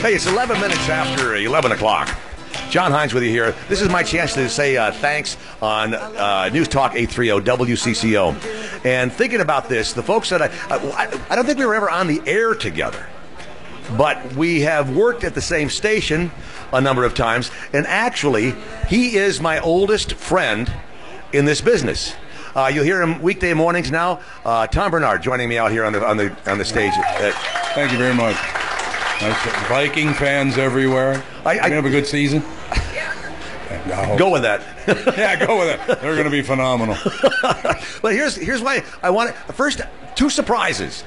Hey, it's 11 minutes after 11 o'clock. John Hines with you here. This is my chance to say thanks on News Talk 830 WCCO. And thinking about this, the folks that I don't think we were ever on the air together, but we have worked at the same station a number of times. And actually, he is my oldest friend in this business. You'll hear him weekday mornings now. Tom Bernard joining me out here on the stage. Thank you very much. Viking fans everywhere. I have a good season. Go with that. Yeah, go with it. They're going to be phenomenal. But here's why I want it. First, two surprises.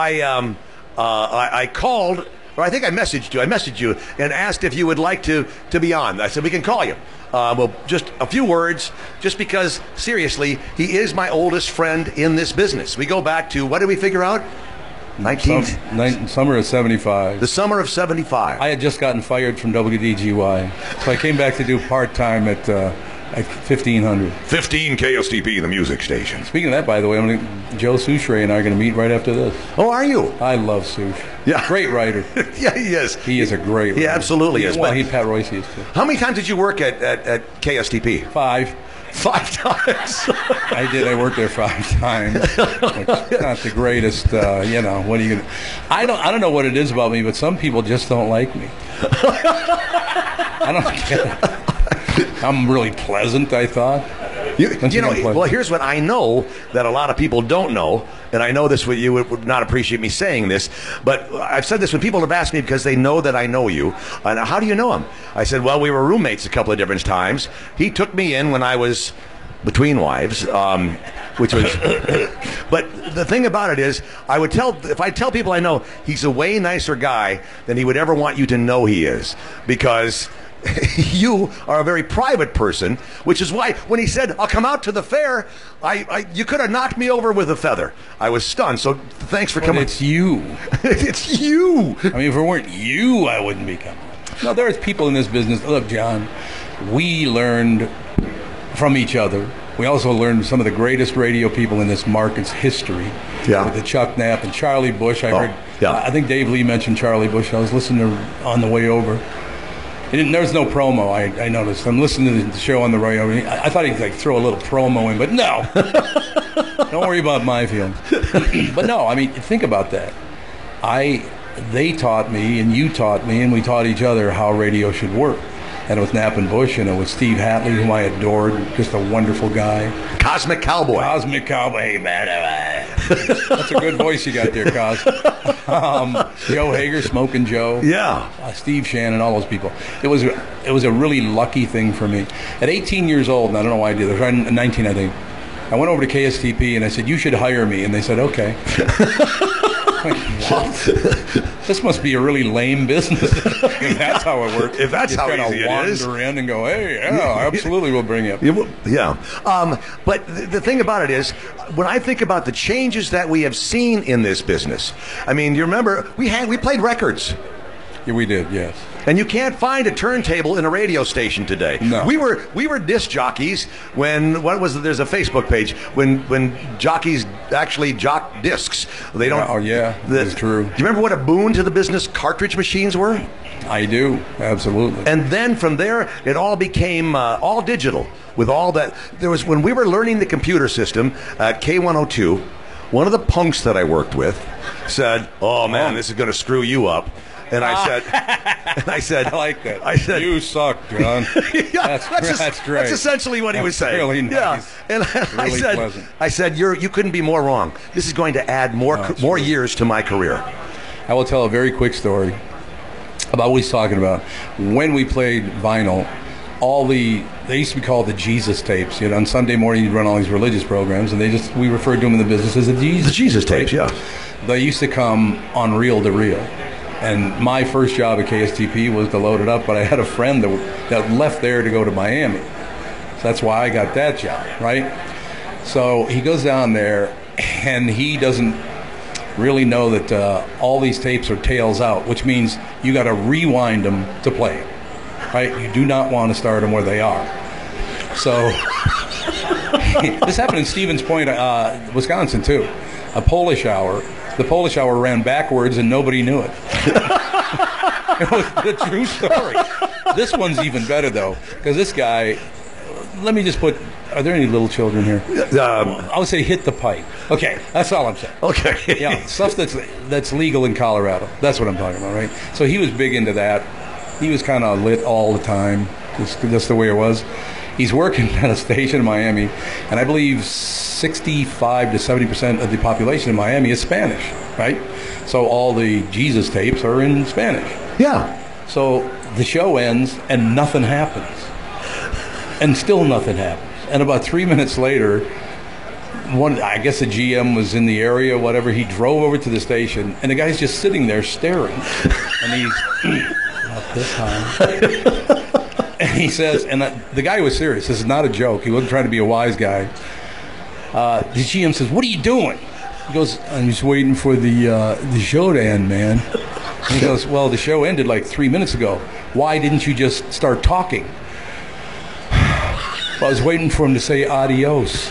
I called, or I think I messaged you. I messaged you and asked if you would like to be on. I said we can call you. Well, just a few words, just because, seriously, he is my oldest friend in this business. We go back to, what did we figure out? Summer of 75. The summer of 75. I had just gotten fired from WDGY, so I came back to do part-time at 1500. 15 KSTP, the music station. Speaking of that, by the way, Joe Souchere and I are going to meet right after this. Oh, are you? I love Souch. Yeah. Great writer. Yeah, he is. He is a great writer. He absolutely is. Well, Pat Royce is too. How many times did you work at KSTP? 5. 5 times. I did. I worked there 5 times. Which, not the greatest. What are you gonna? I don't know what it is about me, but some people just don't like me. I don't get it. I'm really pleasant, I thought. Well, here's what I know that a lot of people don't know, and I know this. You would not appreciate me saying this, but I've said this when people have asked me because they know that I know you. And how do you know him? I said, well, we were roommates a couple of different times. He took me in when I was between wives, which was. But the thing about it is, if I tell people I know, he's a way nicer guy than he would ever want you to know he is, because you are a very private person, which is why when he said, I'll come out to the fair, you could have knocked me over with a feather. I was stunned, so thanks for coming. It's you. It's you. I mean, if it weren't you, I wouldn't be coming. No, there's people in this business. Look, John, we learned from each other. We also learned some of the greatest radio people in this market's history. Yeah. With the Chuck Knapp and Charlie Bush. I think Dave Lee mentioned Charlie Bush. I was listening to on the way over. There's no promo, I noticed. I'm listening to the show on the radio. I thought he'd throw a little promo in, but no. Don't worry about my feelings. But no, I mean, think about that. They taught me, and you taught me, and we taught each other how radio should work. And it was Knapp and Bush, and it was Steve Hatley, whom I adored, just a wonderful guy. Cosmic Cowboy. Cosmic Cowboy. Hey, man. That's a good voice you got there, Cos. Joe Hager, Smoking Joe. Yeah. Steve Shannon, all those people. It was a really lucky thing for me. At 18 years old, and I don't know why I did this, 19, I think, I went over to KSTP, and I said, you should hire me. And they said, okay. What? This must be a really lame business. If that's how it works. If that's how easy it is. Wander in and go, hey, yeah, absolutely, we'll bring you. Yeah. But the thing about it is, when I think about the changes that we have seen in this business, I mean, you remember, we played records. Yeah, we did, yes. And you can't find a turntable in a radio station today. No. We were disc jockeys when there's a Facebook page when jockeys actually jock discs. They don't. Oh yeah, that's true. Do you remember what a boon to the business cartridge machines were? I do, absolutely. And then from there, it all became all digital. With all that, there was when we were learning the computer system at K102. One of the punks that I worked with said, "Oh man, this is going to screw you up." And I said, I like that. I said, you suck, John. Yeah, that's great. That's essentially what he was saying. Really nice. Yeah, and Really I said, you couldn't be more wrong. This is going to add more years to my career. I will tell a very quick story about what he's talking about. When we played vinyl, they used to be called the Jesus tapes. On Sunday morning you'd run all these religious programs, and we referred to them in the business as the Jesus tapes. Yeah. They used to come on reel to reel. And my first job at KSTP was to load it up, but I had a friend that left there to go to Miami. So that's why I got that job, right? So he goes down there, and he doesn't really know that all these tapes are tails out, which means you got to rewind them to play it, right? You do not want to start them where they are. So this happened in Stevens Point, Wisconsin, too. A Polish hour. The Polish hour ran backwards, and nobody knew it. It was the true story. This one's even better, though, because this guy, let me just put, are there any little children here? I would say hit the pipe. Okay, that's all I'm saying. Okay. Yeah, stuff that's legal in Colorado. That's what I'm talking about, right? So he was big into that. He was kind of lit all the time. Just the way it was. He's working at a station in Miami, and I believe 65 to 70% of the population in Miami is Spanish, right? So all the Jesus tapes are in Spanish. Yeah. So the show ends, and nothing happens. And still nothing happens. And about 3 minutes later, I guess the GM was in the area, whatever. He drove over to the station, and the guy's just sitting there staring. And he's, not this time. And he says, and the guy was serious. This is not a joke. He wasn't trying to be a wise guy. The GM says, "What are you doing?" He goes, "I'm just waiting for the show to end, man." And he goes, "Well, the show ended like 3 minutes ago. Why didn't you just start talking?" "Well, I was waiting for him to say adios."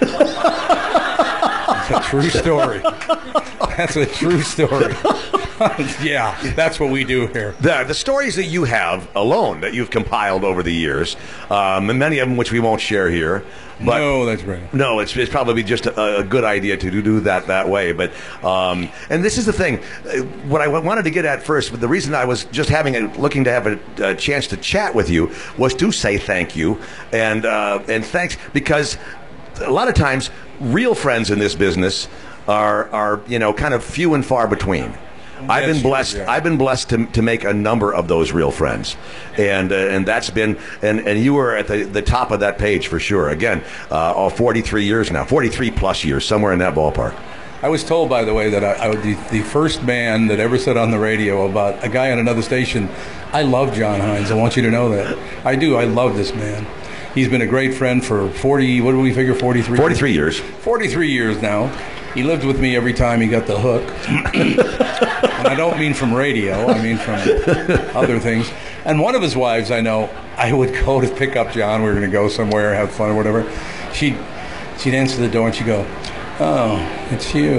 That's a true story. That's a true story. Yeah, that's what we do here. The stories that you have alone, that you've compiled over the years, and many of them which we won't share here. But no, that's right. No, it's probably just a good idea to do that way. But and this is the thing. What I wanted to get at first, but the reason I was just looking to have a chance to chat with you was to say thank you and thanks, because a lot of times real friends in this business are kind of few and far between. I've been blessed. Yeah. I've been blessed to make a number of those real friends, and that's been and you were at the top of that page for sure. Again, all 43 years now, 43 plus years, somewhere in that ballpark. I was told, by the way, that I would be the first man that ever said on the radio about a guy on another station, "I love John Hines. I want you to know that. I do. I love this man. He's been a great friend for 40. What do we figure? 43. 43 years. 43 years now. He lived with me every time he got the hook." And I don't mean from radio, I mean from other things. And one of his wives, I know, I would go to pick up John. We were going to go somewhere, have fun or whatever. She'd answer the door and she'd go, "Oh, it's you."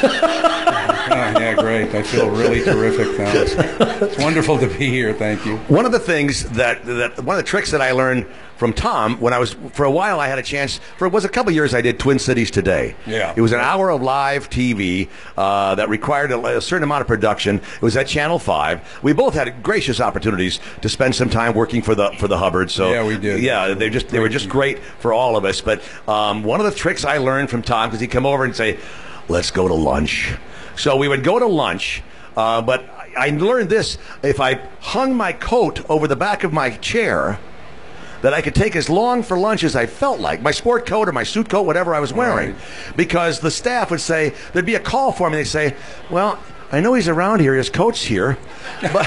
Oh, yeah, great. I feel really terrific now. It's wonderful to be here. Thank you. One of the things one of the tricks that I learned from Tom, when I was, for a while I had a chance, it was a couple years I did Twin Cities Today. Yeah. It was an hour of live TV that required a certain amount of production. It was at Channel 5. We both had gracious opportunities to spend some time working for the Hubbard. So yeah, we did. Yeah, they were just great for all of us. But one of the tricks I learned from Tom, because he'd come over and say, "Let's go to lunch." So we would go to lunch, but I learned this: if I hung my coat over the back of my chair, that I could take as long for lunch as I felt like, my sport coat or my suit coat, whatever I was wearing. Right. Because the staff would say, there'd be a call for me, they'd say, "Well, I know he's around here, his coat's here." But,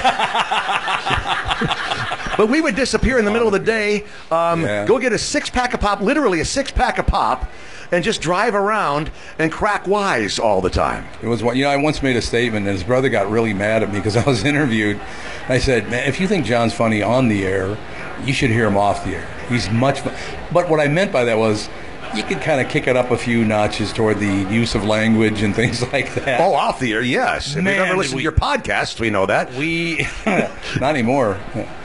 but we would disappear in the middle of the day, go get a six-pack of pop, literally a six-pack of pop, and just drive around and crack wise all the time. It was, I once made a statement, and his brother got really mad at me because I was interviewed. I said, "Man, if you think John's funny on the air, you should hear him off the air. He's much fun." But what I meant by that was, you could kind of kick it up a few notches toward the use of language and things like that. Oh, off the air, yes. If you've ever listened to your podcasts, we know that. Not anymore.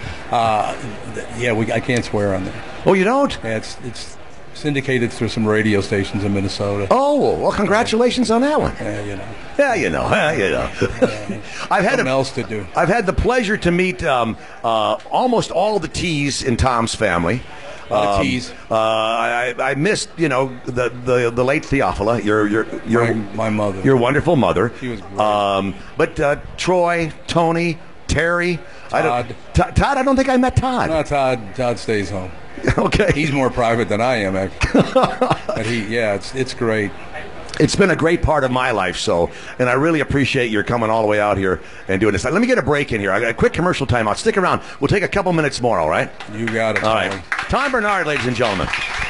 I can't swear on there. Oh, you don't? Yeah, it's syndicated through some radio stations in Minnesota. Oh, well, congratulations on that one. Yeah, you know. Yeah, you know. I've had something else to do. I've had the pleasure to meet almost all the T's in Tom's family. T's. I missed, the late Theophila, your my mother, your wonderful mother. She was great. But Troy, Tony, Terry, Todd. Todd, I don't think I met Todd. No, Todd stays home. Okay. He's more private than I am, actually. But it's great. It's been a great part of my life, and I really appreciate your coming all the way out here and doing this. Let me get a break in here. I got a quick commercial timeout. Stick around. We'll take a couple minutes more, all right? You got it. All right. Tom Bernard, ladies and gentlemen.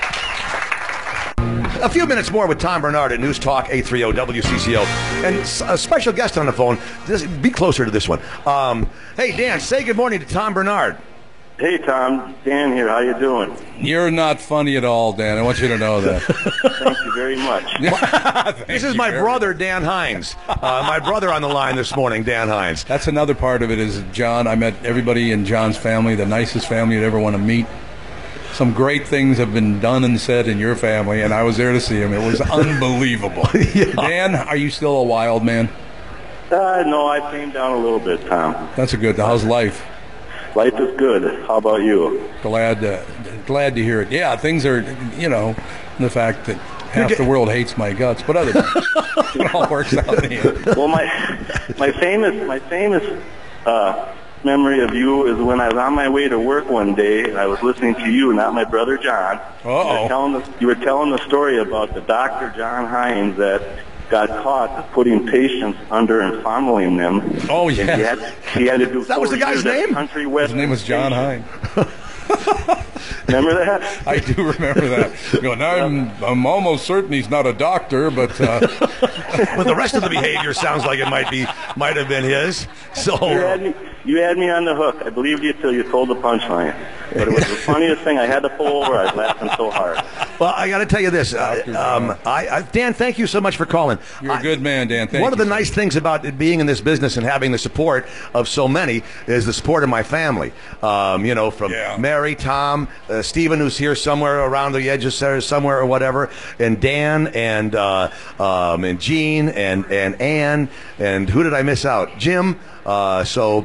A few minutes more with Tom Bernard at News Talk 830 WCCO. And a special guest on the phone. Be closer to this one. Hey, Dan, say good morning to Tom Bernard. Hey, Tom. Dan here. How you doing? You're not funny at all, Dan. I want you to know that. Thank you very much. This is my brother, Dan Hines. My brother on the line this morning, Dan Hines. That's another part of it is John. I met everybody in John's family, the nicest family you'd ever want to meet. Some great things have been done and said in your family, and I was there to see him. It was unbelievable. Yeah. Dan, are you still a wild man? No, I came down a little bit, Tom. That's a good. How's life? Life is good. How about you? Glad to hear it. Yeah, things are, the fact that half the world hates my guts, but other than that, it all works out in the end. Well, my famous memory of you is when I was on my way to work one day. I was listening to you, not my brother John. Uh-oh. You were telling the story about the Dr. John Hines that got caught putting patients under and fondling them. Oh, yeah. He had to do. That was the guy's name? Country West. His name was John Hines. Remember that? I do remember that. I'm almost certain he's not a doctor, but but the rest of the behavior sounds like it might have been his. So you had me on the hook. I believed you till you told the punchline. But it was the funniest thing. I had to pull over. I was laughing so hard. Well, I got to tell you this, Dan. Thank you so much for calling. You're a good man, Dan. Thank you. One of the nice things about being in this business and having the support of so many is the support of my family. From Mary, Tom, Stephen, who's here somewhere around the edges there, somewhere or whatever, and Dan, and Gene, and Ann, and who did I miss out? Jim. And so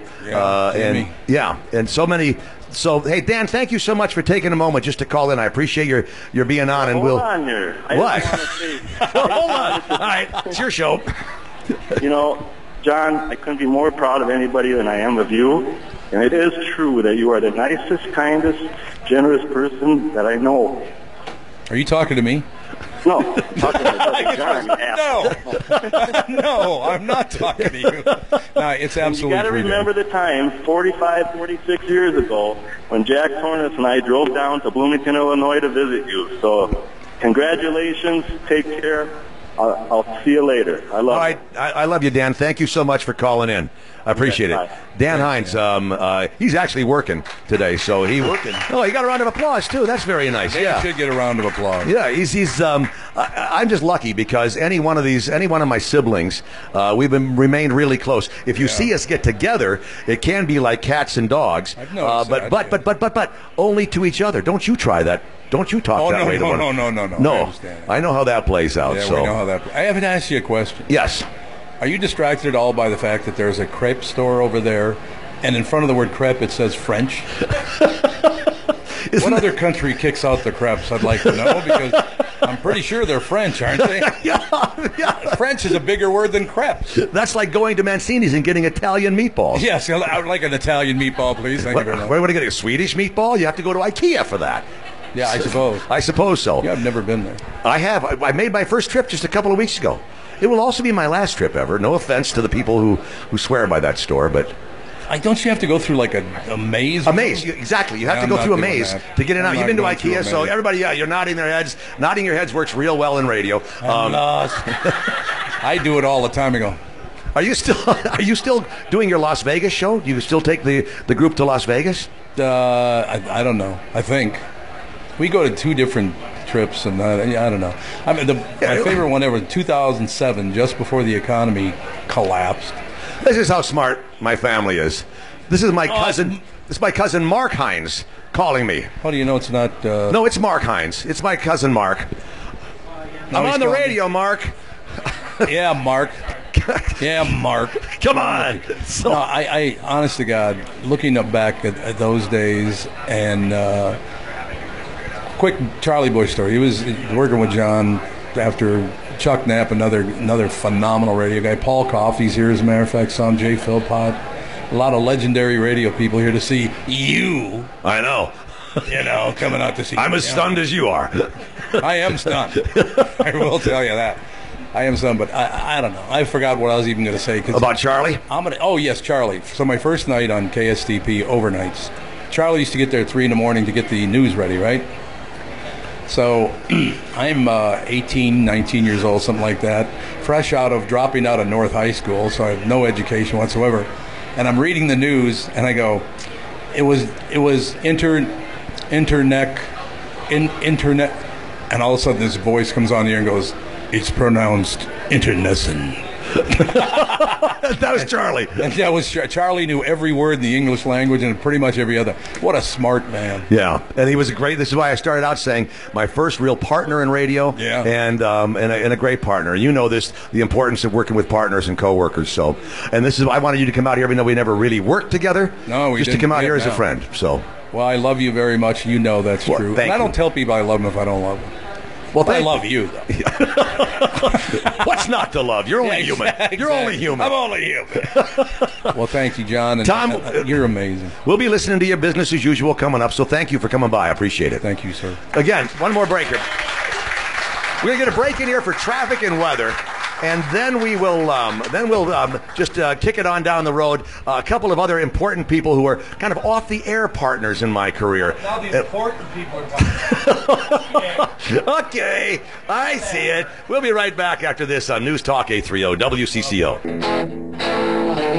many. So, hey, Dan, thank you so much for taking a moment just to call in. I appreciate your being on. And Hold on here. What? Hold on. All right, it's your show. John, I couldn't be more proud of anybody than I am of you. And it is true that you are the nicest, kindest, generous person that I know. Are you talking to me? No, I'm talking to John. No, I'm not talking to you. No, it's absolutely. You got to remember the time, 45, 46 years ago, when Jack Tornes and I drove down to Bloomington, Illinois to visit you. So, congratulations. Take care. I'll see you later. I love you. I love you, Dan. Thank you so much for calling in. I appreciate it. Dan Hines, he's actually working today, so he got a round of applause too. That's very nice. Dan should get a round of applause. Yeah, he's. I'm just lucky because any one of my siblings, we've remained really close. If you see us get together, it can be like cats and dogs. I've noticed but only to each other. Don't you try that. Don't you talk that way to one another. No. I know how that plays out. Yeah, so. we know how that. I haven't asked you a question. Yes. Are you distracted at all by the fact that there's a crepe store over there, and in front of the word crepe it says French? What other country kicks out the crepes? I'd like to know, because I'm pretty sure they're French, aren't they? Yeah. French is a bigger word than crepes. That's like going to Mancini's and getting Italian meatballs. Yes, I would like an Italian meatball, please. Thank you very much. Where would I get a Swedish meatball? You have to go to IKEA for that. Yeah, I suppose. I suppose so. Yeah, I've never been there. I have. I made my first trip just a couple of weeks ago. It will also be my last trip ever. No offense to the people who swear by that store, but... Don't you have to go through like a maze? A maze, exactly. You have to go through a maze to get in. You've been to IKEA, so everybody, you're nodding their heads. Nodding your heads works real well in radio. I'm lost. I do it all the time ago. Are you still doing your Las Vegas show? Do you still take the group to Las Vegas? I don't know. I think we go to two different trips, and I don't know. My favorite one ever, 2007, just before the economy collapsed. This is how smart my family is. This is my cousin. This is my cousin Mark Hines calling me. How do you know it's not? No, it's Mark Hines. It's my cousin Mark. I'm on the radio, Mark. Yeah, Mark. Yeah, Mark. Come on. No, I honest to God, looking back at those days, and quick Charlie Bush story. He was working with John after Chuck Knapp, another phenomenal radio guy. Paul Coffey's here, as a matter of fact. Saw him, Jay Philpott. A lot of legendary radio people here to see you. I know. Coming out to see. I'm as stunned as you are. I am stunned. I will tell you that. I am stunned, but I don't know. I forgot what I was even going to say. About Charlie? Oh, yes, Charlie. So my first night on KSTP overnights, Charlie used to get there at 3 a.m. to get the news ready, right? So I'm 18, 19 years old, something like that, fresh dropping out of North High School, so I have no education whatsoever. And I'm reading the news, and I go, it was internet, and all of a sudden this voice comes on here and goes, "It's pronounced internecine." That was Charlie. And that was Charlie. Knew every word in the English language and pretty much every other. What a smart man. Yeah, and he was great. This is why I started out saying my first real partner in radio. Yeah. And a great partner. You know this, the importance of working with partners and coworkers. So, and this is why I wanted you to come out here, even though we never really worked together. No, we just didn't to come out here as a no. friend. So. Well, I love you very much. You know that's Well, true. thank And I you. don't tell people I love them if I don't love them. Well, But I love you, though. What's not to love? You're only human. Exactly. You're only human. I'm only human. Well, thank you, John. And Tom, you're amazing. We'll be listening to your business as usual coming up, so thank you for coming by. I appreciate it. Thank you, sir. Again, one more breaker. We're going to get a break in here for traffic and weather. And then we'll just kick it on down the road. A couple of other important people who are kind of off-the-air partners in my career. Now the important people are talking. Okay, I see it. We'll be right back after this on News Talk 830 WCCO.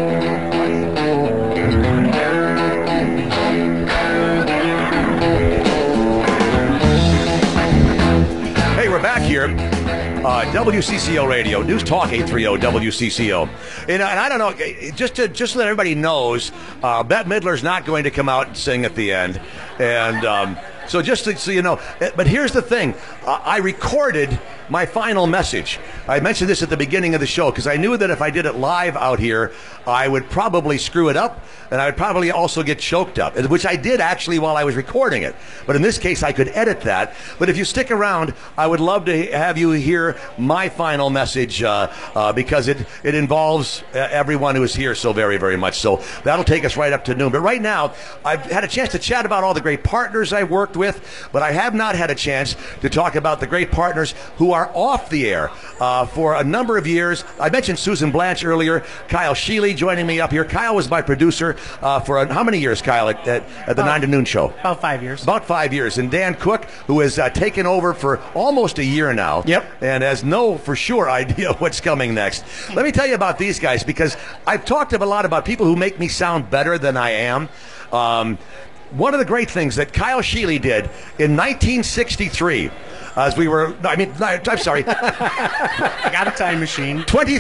Hey, we're back here. WCCO Radio, News Talk 830 WCCO. And I don't know, just so that everybody knows, Bette Midler's not going to come out and sing at the end. And so just so you know, but here's the thing. I recorded my final message. I mentioned this at the beginning of the show because I knew that if I did it live out here, I would probably screw it up, and I would probably also get choked up, which I did actually while I was recording it. But in this case, I could edit that. But if you stick around, I would love to have you hear my final message because it involves everyone who is here so very, very much. So that'll take us right up to noon. But right now, I've had a chance to chat about all the great partners I worked with, but I have not had a chance to talk about the great partners who are off the air for a number of years. I mentioned Susan Blanche earlier. Kyle Sheely joining me up here. Kyle was my producer for how many years, Kyle, at the 9 to Noon show? About 5 years. About 5 years. And Dan Cook, who has taken over for almost a year now. Yep. And has no for sure idea what's coming next. Let me tell you about these guys because I've talked a lot about people who make me sound better than I am. One of the great things that Kyle Sheely did in 1963, as we were, I'm sorry. I got a time machine.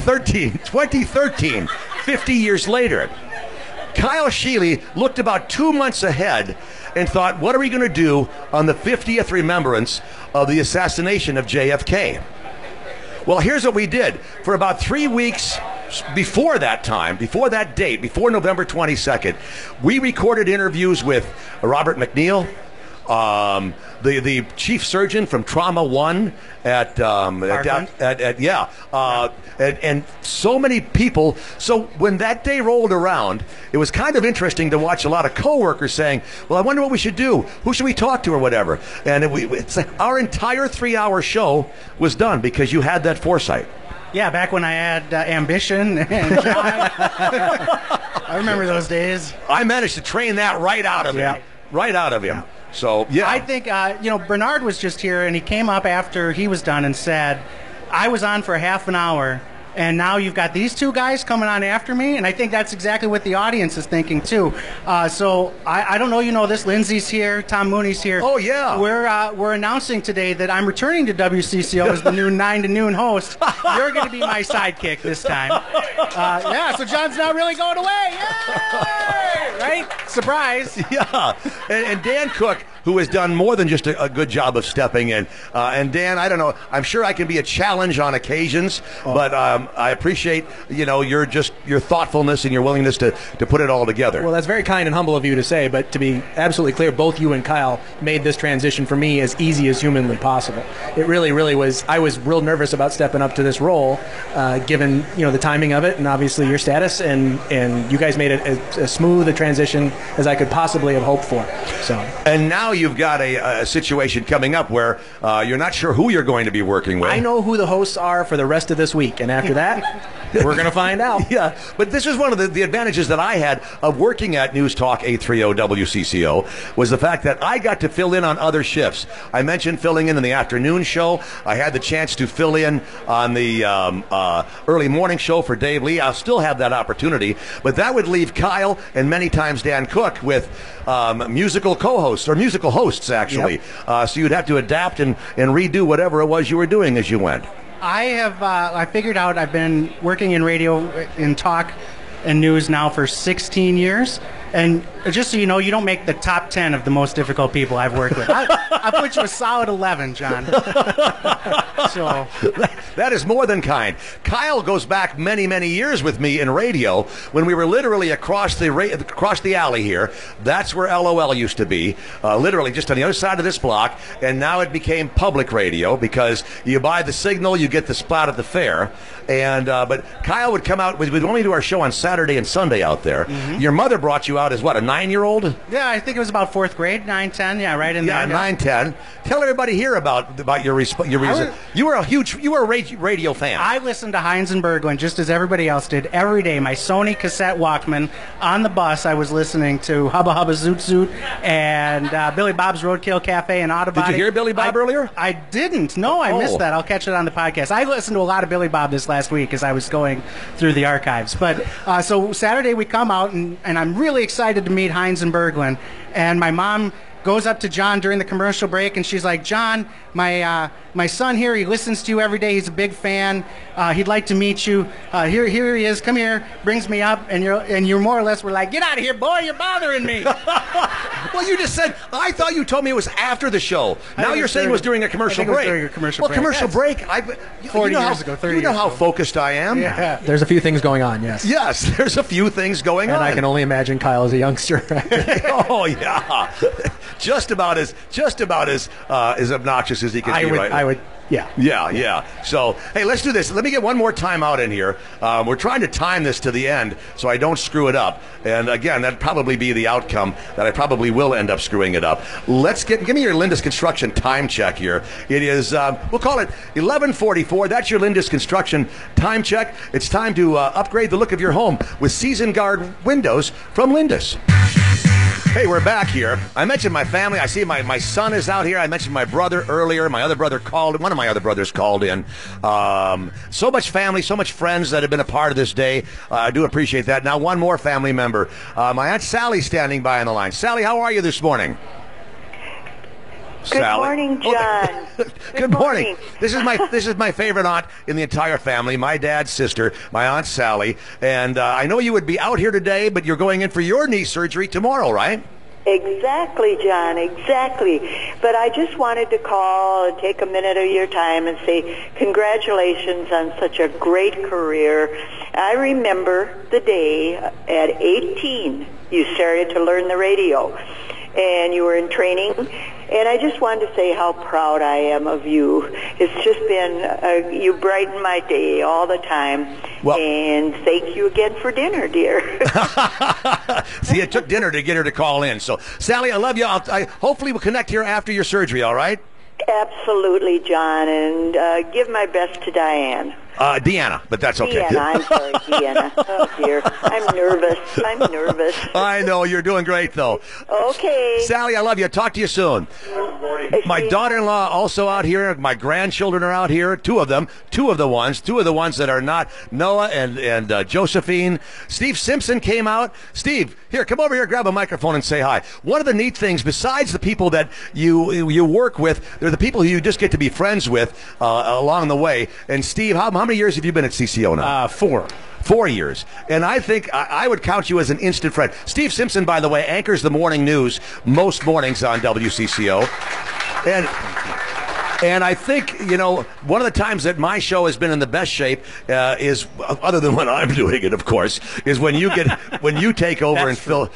2013, 50 years later. Kyle Sheely looked about 2 months ahead and thought, what are we going to do on the 50th remembrance of the assassination of JFK? Well, here's what we did. For about 3 weeks before that time, before that date, before November 22nd, we recorded interviews with Robert McNeil, the chief surgeon from Trauma One and so many people. So when that day rolled around, it was kind of interesting to watch a lot of coworkers saying, well, I wonder what we should do. Who should we talk to or whatever? And it's like our entire 3-hour show was done because you had that foresight. Yeah, back when I had ambition and drive. I remember those days. I managed to train that right out of him. Right out of him. So, yeah. I think, Bernard was just here, and he came up after he was done and said, I was on for half an hour, and now you've got these two guys coming on after me, and I think that's exactly what the audience is thinking, too. So, I don't know you know this. Lindsay's here. Tom Mooney's here. Oh, yeah. We're announcing today that I'm returning to WCCO as the new 9 to Noon host. You're going to be my sidekick this time. So John's not really going away. Yay! Right? Surprise. Yeah. And Dan Cook, who has done more than just a good job of stepping in. And Dan, I don't know, I'm sure I can be a challenge on occasions, but I appreciate, your thoughtfulness and your willingness to put it all together. Well, that's very kind and humble of you to say, but to be absolutely clear, both you and Kyle made this transition for me as easy as humanly possible. It really, really was. I was real nervous about stepping up to this role, given, the timing of it and obviously your status, and you guys made it as smooth a transition as I could possibly have hoped for. So. And now you've got a situation coming up where you're not sure who you're going to be working with. I know who the hosts are for the rest of this week, and after that, We're going to find out. Yeah, but this is one of the advantages that I had of working at News Talk 830 WCCO was the fact that I got to fill in on other shifts. I mentioned filling in the afternoon show. I had the chance to fill in on the early morning show for Dave Lee. I'll still have that opportunity, but that would leave Kyle and many times Dan Cook with musical co-hosts, or musical hosts, actually. Yep. So you'd have to adapt and redo whatever it was you were doing as you went. I figured out I've been working in radio, in talk and news now for 16 years. And just so you know, you don't make the top 10 of the most difficult people I've worked with. I put you a solid 11, John. So that is more than kind. Kyle goes back many, many years with me in radio when we were literally across the alley here. That's where LOL used to be, literally just on the other side of this block. And now it became public radio because you buy the signal, you get the spot at the fair. And but Kyle would come out. We'd only do our show on Saturday and Sunday out there. Mm-hmm. Your mother brought you out as what, a 9-year-old? Yeah, I think it was about 4th grade, 9, 10. Yeah, right in there. Yeah, 9, 10. Tell everybody here about your reason. You were a radio fan. I listened to Hines and Berglund just as everybody else did every day. My Sony cassette Walkman on the bus. I was listening to Hubba Hubba Zoot Zoot and Billy Bob's Roadkill Cafe and Autobody. Did you hear Billy Bob earlier? I didn't. No, I missed that. I'll catch it on the podcast. I listened to a lot of Billy Bob this last week as I was going through the archives. But so Saturday we come out and I'm really excited to meet Hines and Berglund. And my mom goes up to John during the commercial break and she's like, John, my son here, he listens to you every day. He's a big fan. He'd like to meet you. Here he is. Come here. Brings me up, and you're more or less were like, get out of here, boy. You're bothering me. Well, you just said. I thought you told me it was after the show. Now you're saying it was during a commercial break. It was during a commercial break. Well, commercial break. 40 years ago, 30 years You know how ago. focused I am. Yeah. There's a few things going on, yes. Yes, there's a few things going on. And I can only imagine Kyle as a youngster. Oh yeah, just about as obnoxious as he can be. Right? I would. Yeah. Yeah. So, hey, let's do this. Let me get one more time out in here. We're trying to time this to the end so I don't screw it up. And again, that'd probably be the outcome that I probably will end up screwing it up. Give me your Lindus Construction time check here. It is, we'll call it 11:44. That's your Lindus Construction time check. It's time to upgrade the look of your home with Season Guard windows from Lindus. Hey, we're back here. I mentioned my family. I see my son is out here. I mentioned my brother earlier. My other brother called. One of my other brothers called in. So much family, so much friends that have been a part of this day. I do appreciate that. Now, one more family member. My Aunt Sally's standing by on the line. Sally, how are you this morning? Good morning, John. Good morning. This is my favorite aunt in the entire family. My dad's sister, my Aunt Sally. And I know you would be out here today, but you're going in for your knee surgery tomorrow, right? Exactly, John, exactly. But I just wanted to call and take a minute of your time and say congratulations on such a great career. I remember the day at 18 you started to learn the radio, and you were in training. And I just wanted to say how proud I am of you. It's just been, you brighten my day all the time. Well, and thank you again for dinner, dear. See, it took dinner to get her to call in. So, Sally, I love you. Hopefully we'll connect here after your surgery, all right? Absolutely, John. And give my best to Diane. Deanna, but that's okay. Deanna, I'm sorry, Deanna. Oh, dear. I'm nervous. I know. You're doing great, though. Okay. Sally, I love you. Talk to you soon. My daughter-in-law also out here. My grandchildren are out here. Two of the ones that are not. Noah and Josephine. Steve Simpson came out. Steve, here, come over here, grab a microphone and say hi. One of the neat things, besides the people that you work with, they're the people who you just get to be friends with along the way. And Steve, how many years have you been at CCO now? 4. 4 years. And I think I would count you as an instant friend. Steve Simpson, by the way, anchors the morning news most mornings on WCCO. And I think, one of the times that my show has been in the best shape is, other than when I'm doing it, of course, is when you take over and fill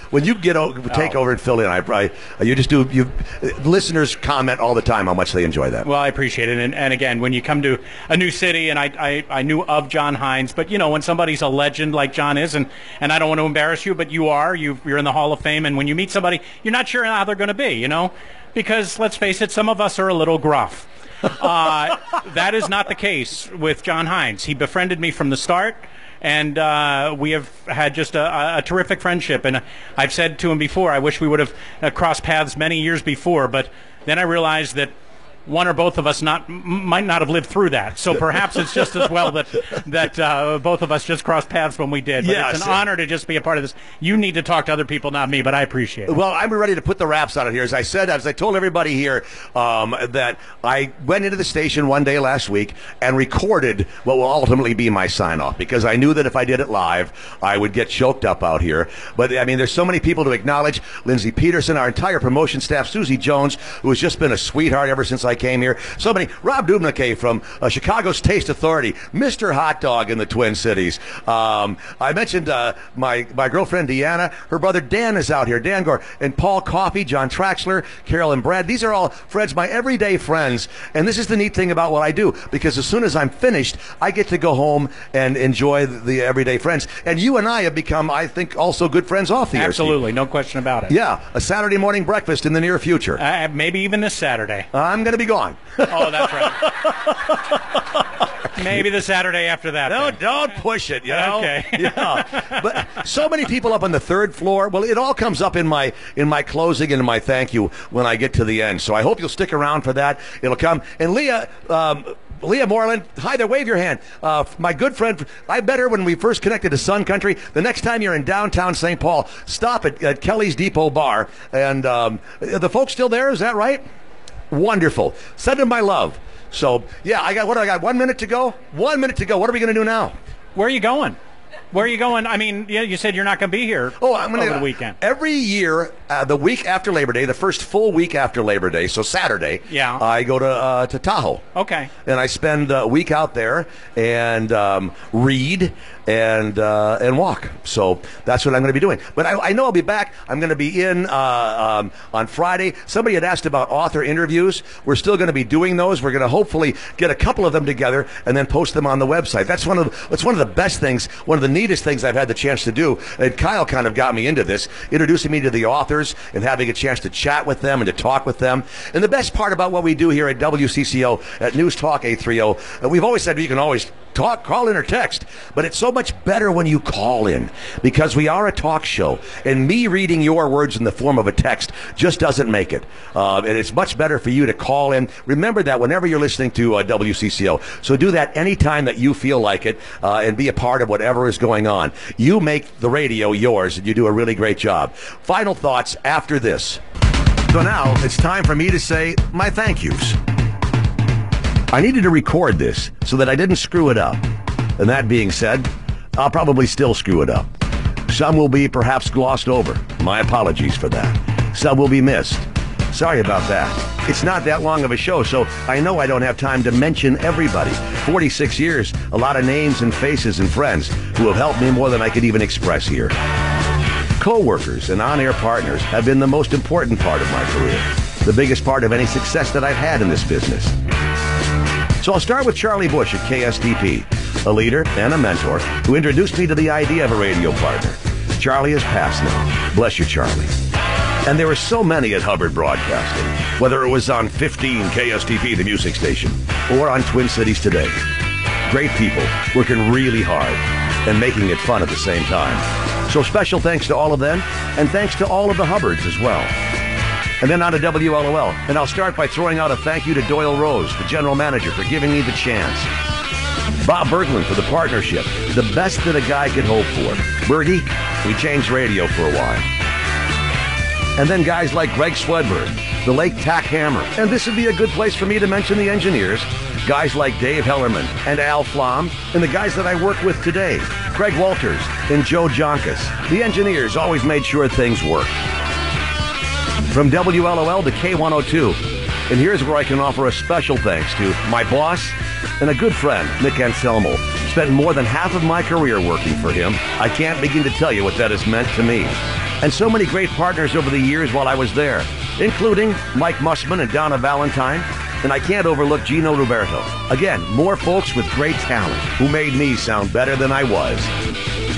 in. Listeners comment all the time how much they enjoy that. Well, I appreciate it. And again, when you come to a new city, and I knew of John Hines, but when somebody's a legend like John is, and I don't want to embarrass you, but you're in the Hall of Fame, and when you meet somebody, you're not sure how they're going to be, because let's face it, some of us are a little gruff. That is not the case with John Hines. He befriended me from the start. and we have had just a terrific friendship. And I've said to him before, I wish we would have crossed paths many years before, but then I realized that one or both of us might not have lived through that. So perhaps it's just as well that both of us just crossed paths when we did. But it's an honor to just be a part of this. You need to talk to other people, not me, but I appreciate it. Well, I'm ready to put the wraps on it here. As I told everybody here, that I went into the station one day last week and recorded what will ultimately be my sign-off, because I knew that if I did it live, I would get choked up out here. But, I mean, there's so many people to acknowledge. Lindsey Peterson, our entire promotion staff, Susie Jones, who has just been a sweetheart ever since I came here. So many. Rob Dubnick from Chicago's Taste Authority, Mr. Hot Dog in the Twin Cities. I mentioned my girlfriend Deanna. Her brother Dan is out here. Dan Gore and Paul Coffey, John Traxler, Carol and Brad. These are all friends, my everyday friends. And this is the neat thing about what I do, because as soon as I'm finished, I get to go home and enjoy the everyday friends. And you and I have become, I think, also good friends off the air. Absolutely, no question about it. Yeah, a Saturday morning breakfast in the near future. Maybe even this Saturday. I'm going to be gone. Oh, that's right. Maybe the Saturday after that. No, don't push it, you know? Okay. Yeah. But so many people up on the third floor. Well, it all comes up in my closing and in my thank you when I get to the end. So I hope you'll stick around for that. It'll come. And Leah Moreland, hi there, wave your hand. My good friend, I met her when we first connected to Sun Country. The next time you're in downtown St. Paul, stop at Kelly's Depot Bar. And the folks still there, is that right? Wonderful. Send them my love. So, yeah, I got 1 minute to go? 1 minute to go. What are we going to do now? Where are you going? Where are you going? I mean, you said you're not going to be here over the weekend. Every year, the week after Labor Day, the first full week after Labor Day, so Saturday, I go to Tahoe. Okay. And I spend a week out there and read and walk. So that's what I'm going to be doing. But I know I'll be back. I'm going to be in on Friday. Somebody had asked about author interviews. We're still going to be doing those. We're going to hopefully get a couple of them together and then post them on the website. That's one of the best things, one of the neatest things I've had the chance to do. And Kyle kind of got me into this, introducing me to the authors and having a chance to chat with them and to talk with them. And the best part about what we do here at WCCO at News Talk 830, we've always said you can always talk, call in or text, but it's so much better when you call in, because we are a talk show, and me reading your words in the form of a text just doesn't make it. And it's much better for you to call in. Remember that whenever you're listening to WCCO. So do that anytime that you feel like it, and be a part of whatever is going on. You make the radio yours, and you do a really great job. Final thoughts after this. So now it's time for me to say my thank yous. I needed to record this so that I didn't screw it up. And that being said, I'll probably still screw it up. Some will be perhaps glossed over. My apologies for that. Some will be missed. Sorry about that. It's not that long of a show, so I know I don't have time to mention everybody. 46 years, a lot of names and faces and friends who have helped me more than I could even express here. Co-workers and on-air partners have been the most important part of my career, the biggest part of any success that I've had in this business. So I'll start with Charlie Bush at KSTP, a leader and a mentor who introduced me to the idea of a radio partner. Charlie has passed now. Bless you, Charlie. And there were so many at Hubbard Broadcasting, whether it was on 15 KSTP, the music station, or on Twin Cities Today. Great people working really hard and making it fun at the same time. So special thanks to all of them, and thanks to all of the Hubbards as well. And then on to WLOL. And I'll start by throwing out a thank you to Doyle Rose, the general manager, for giving me the chance. Bob Berglund for the partnership, the best that a guy could hope for. Bergie, we changed radio for a while. And then guys like Greg Swedberg, the Lake Tack Hammer. And this would be a good place for me to mention the engineers. Guys like Dave Hellerman and Al Flom, and the guys that I work with today, Craig Walters and Joe Jonkas. The engineers always made sure things worked. From WLOL to K102. And here's where I can offer a special thanks to my boss and a good friend, Nick Anselmo. Spent more than half of my career working for him. I can't begin to tell you what that has meant to me. And so many great partners over the years while I was there, including Mike Mussman and Donna Valentine. And I can't overlook Gino Roberto. Again, more folks with great talent who made me sound better than I was.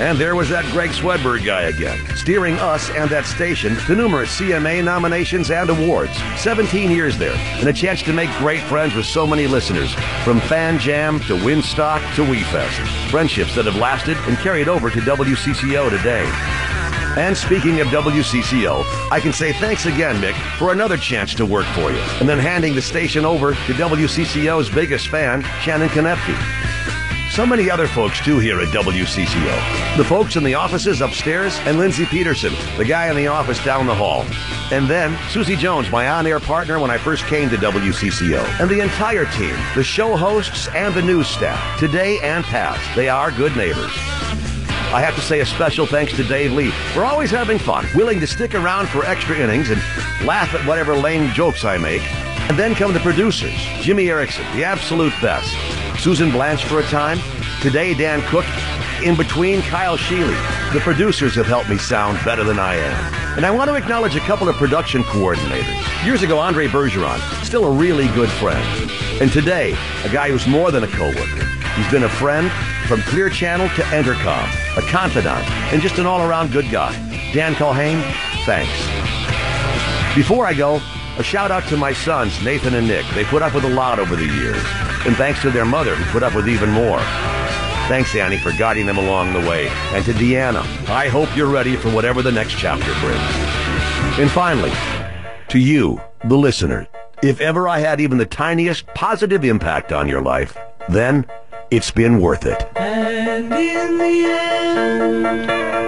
And there was that Greg Swedberg guy again, steering us and that station to numerous CMA nominations and awards. 17 years there, and a chance to make great friends with so many listeners, from Fan Jam to Winstock to WeFest. Friendships that have lasted and carried over to WCCO today. And speaking of WCCO, I can say thanks again, Mick, for another chance to work for you. And then handing the station over to WCCO's biggest fan, Shannon Konepke. So many other folks, too, here at WCCO. The folks in the offices upstairs, and Lindsay Peterson, the guy in the office down the hall. And then Susie Jones, my on-air partner when I first came to WCCO. And the entire team, the show hosts and the news staff, today and past. They are good neighbors. I have to say a special thanks to Dave Lee for always having fun, willing to stick around for extra innings and laugh at whatever lame jokes I make. And then come the producers, Jimmy Erickson, the absolute best. Susan Blanche for a time. Today, Dan Cook. In between, Kyle Sheely. The producers have helped me sound better than I am. And I want to acknowledge a couple of production coordinators. Years ago, Andre Bergeron, still a really good friend. And today, a guy who's more than a co-worker. He's been a friend from Clear Channel to Entercom, a confidant, and just an all-around good guy. Dan Culhane, thanks. Before I go, a shout-out to my sons, Nathan and Nick. They put up with a lot over the years. And thanks to their mother, who put up with even more. Thanks, Annie, for guiding them along the way. And to Deanna, I hope you're ready for whatever the next chapter brings. And finally, to you, the listener, if ever I had even the tiniest positive impact on your life, then it's been worth it. And in the end,